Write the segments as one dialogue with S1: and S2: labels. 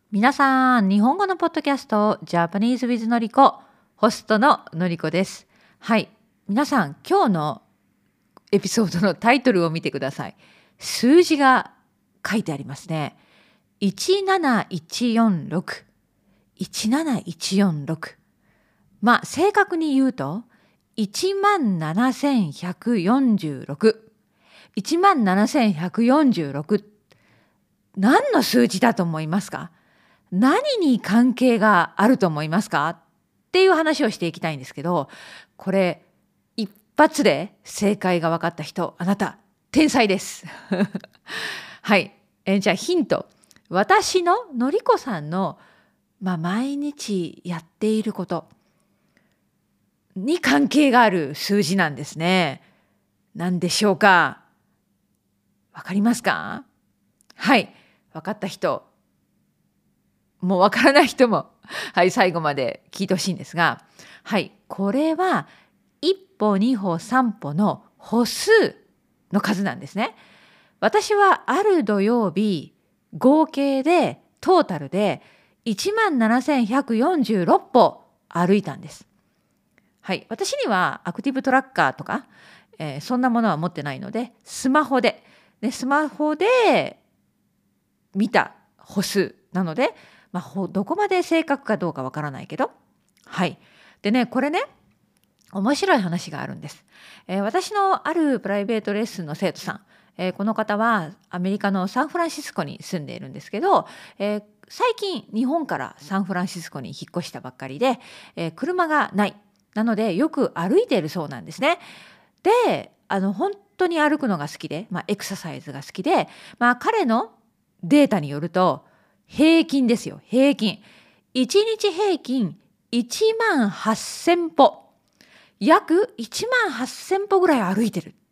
S1: 皆さん、日本語のポッドキャスト、Japanese with のりこ、ホストののりこです。はい。皆さん、今日のエピソードのタイトルを見てください。数字が書いてありますね。17146。17146。正確に言うと、17146。17146。何の数字だと思いますか？何に関係があると思いますかっていう話をしていきたいんですけど、これ一発で正解が分かった人、あなた天才です。はい、じゃあヒント。私ののりこさんの、毎日やっていることに関係がある数字なんですね。何でしょうか？分かりますか？はい、分かった人。もうわからない人も、はい、最後まで聞いてほしいんですが、はい、これは1歩、2歩、3歩の歩数の数なんですね。私はある土曜日、合計でトータルで17,146歩歩いたんです。はい、私にはアクティブトラッカーとか、そんなものは持ってないので、スマホで見た歩数なので、どこまで正確かどうかわからないけど、はい。でね、これね、面白い話があるんです。私のあるプライベートレッスンの生徒さん、この方はアメリカのサンフランシスコに住んでいるんですけど、最近日本からサンフランシスコに引っ越したばっかりで、車がない。なのでよく歩いているそうなんですね。で、本当に歩くのが好きで、エクササイズが好きで、彼のデータによると、平均ですよ、平均。1日平均18,000歩。約18,000歩ぐらい歩いてる。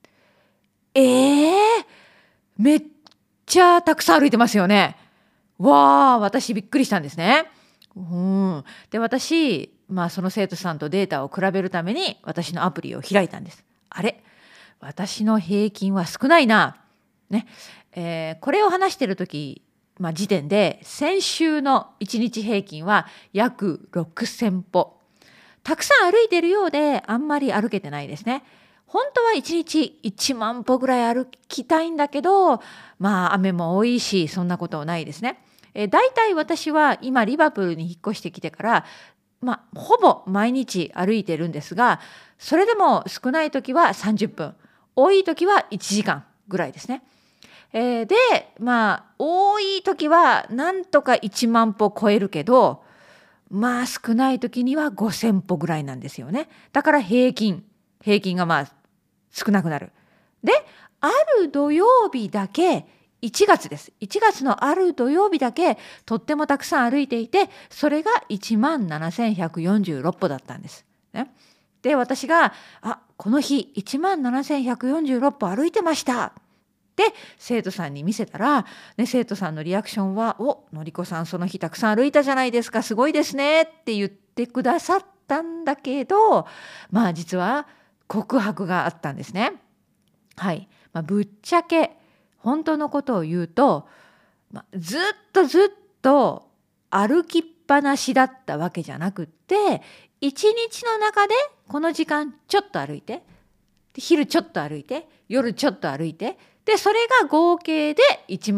S1: めっちゃたくさん歩いてますよね。わあ、私びっくりしたんですね。で、私、その生徒さんとデータを比べるために私のアプリを開いたんです。あれ？私の平均は少ないな。ね。これを話している時、時点で先週の1日平均は約6,000歩。たくさん歩いているようであんまり歩けてないですね。本当は1日1万歩ぐらい歩きたいんだけど、雨も多いしそんなことないですね。だいたい私は今リバプールに引っ越してきてから、ほぼ毎日歩いてるんですが、それでも少ない時は30分、多い時は1時間ぐらいですね。で、多い時はなんとか1万歩超えるけど、少ない時には5,000歩ぐらいなんですよね。だから平均が少なくなる。で、ある土曜日だけ、1月です。1月のある土曜日だけとってもたくさん歩いていて、それが17,146歩だったんです。ね。で、私が、この日17,146歩歩いてました。で、生徒さんに見せたら、生徒さんのリアクションは、のりこさんその日たくさん歩いたじゃないですか、すごいですねって言ってくださったんだけど、実は告白があったんですね。はい。ぶっちゃけ本当のことを言うと、ずっと歩きっぱなしだったわけじゃなくって、一日の中でこの時間ちょっと歩いて、昼ちょっと歩いて、夜ちょっと歩いて、で、それが合計で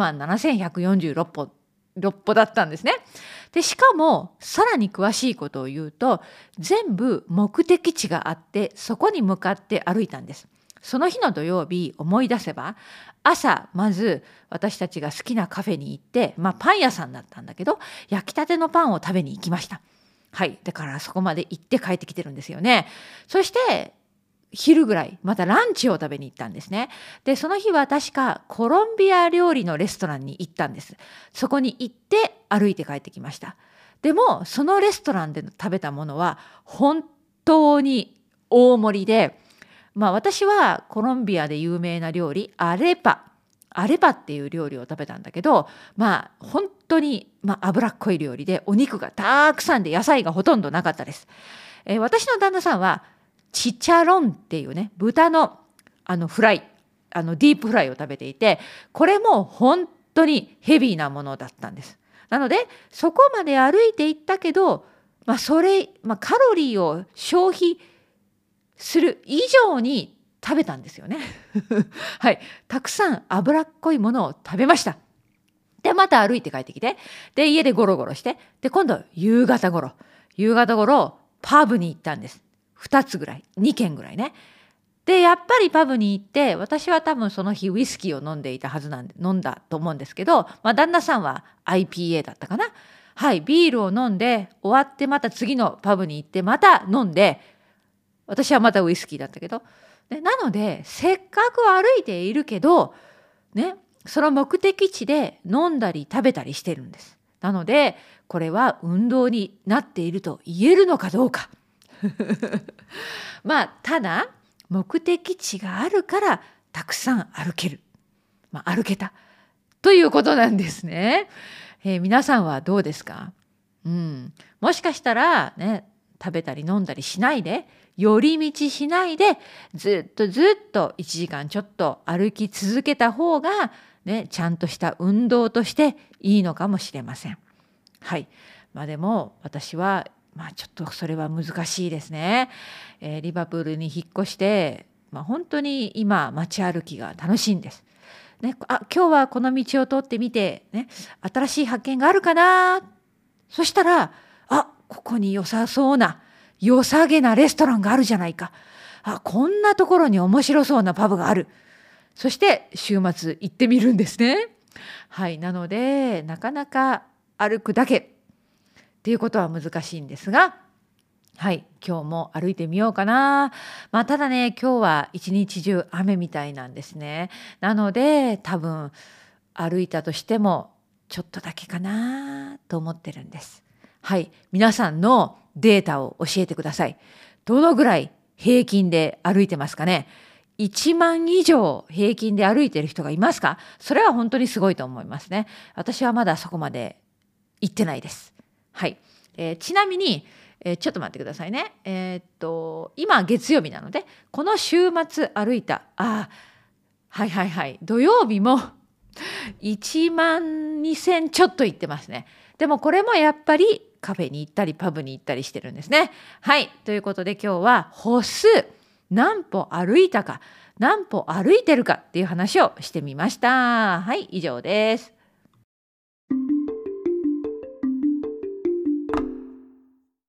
S1: 17,146歩だったんですね。で、しかも、さらに詳しいことを言うと、全部目的地があって、そこに向かって歩いたんです。その日の土曜日、思い出せば、朝、まず私たちが好きなカフェに行って、パン屋さんだったんだけど、焼きたてのパンを食べに行きました。はい。だからそこまで行って帰ってきてるんですよね。そして、昼ぐらい、またランチを食べに行ったんですね。で、その日は確かコロンビア料理のレストランに行ったんです。そこに行って歩いて帰ってきました。でも、そのレストランで食べたものは本当に大盛りで、私はコロンビアで有名な料理、アレパっていう料理を食べたんだけど、本当に脂っこい料理で、お肉がたくさんで野菜がほとんどなかったです。私の旦那さんはチチャロンっていうね、豚のフライ、ディープフライを食べていて、これも本当にヘビーなものだったんです。 なのでそこまで歩いていったけど、カロリーを消費する以上に食べたんですよね。はい、たくさん脂っこいものを食べました。でまた歩いて帰ってきて、で家でゴロゴロして、で今度夕方頃パブに行ったんです。2つぐらい、2軒ぐらいね。でやっぱりパブに行って、私は多分その日ウイスキーを飲んでいたはずなんで、飲んだと思うんですけど、旦那さんは IPA だったかな。はい、ビールを飲んで終わって、また次のパブに行ってまた飲んで、私はまたウイスキーだったけど、なのでせっかく歩いているけどね、その目的地で飲んだり食べたりしてるんです。なのでこれは運動になっていると言えるのかどうか。ただ目的地があるからたくさん歩ける、歩けたということなんですね。皆さんはどうですか？もしかしたらね、食べたり飲んだりしないで、寄り道しないで、ずっと1時間ちょっと歩き続けた方がね、ちゃんとした運動としていいのかもしれません。はい。でも私はちょっとそれは難しいですね。リバプールに引っ越して、本当に今街歩きが楽しいんです。ね、今日はこの道を通ってみて、ね、新しい発見があるかな。そしたら、ここに良さそうな良さげなレストランがあるじゃないか。こんなところに面白そうなパブがある。そして週末行ってみるんですね。はい、なのでなかなか歩くだけっていうことは難しいんですが、はい、今日も歩いてみようかな。ただね、今日は一日中雨みたいなんですね。なので多分歩いたとしてもちょっとだけかなと思ってるんです。はい、皆さんのデータを教えてください。どのぐらい平均で歩いてますかね。1万以上平均で歩いている人がいますか？それは本当にすごいと思いますね。私はまだそこまで行ってないです。はい。ちなみに、ちょっと待ってくださいね。今月曜日なので、この週末歩いた、土曜日も1万2000ちょっと行ってますね。でもこれもやっぱりカフェに行ったりパブに行ったりしてるんですね。はい。ということで今日は歩数、何歩歩いたか、何歩歩いてるかっていう話をしてみました。はい、以上です。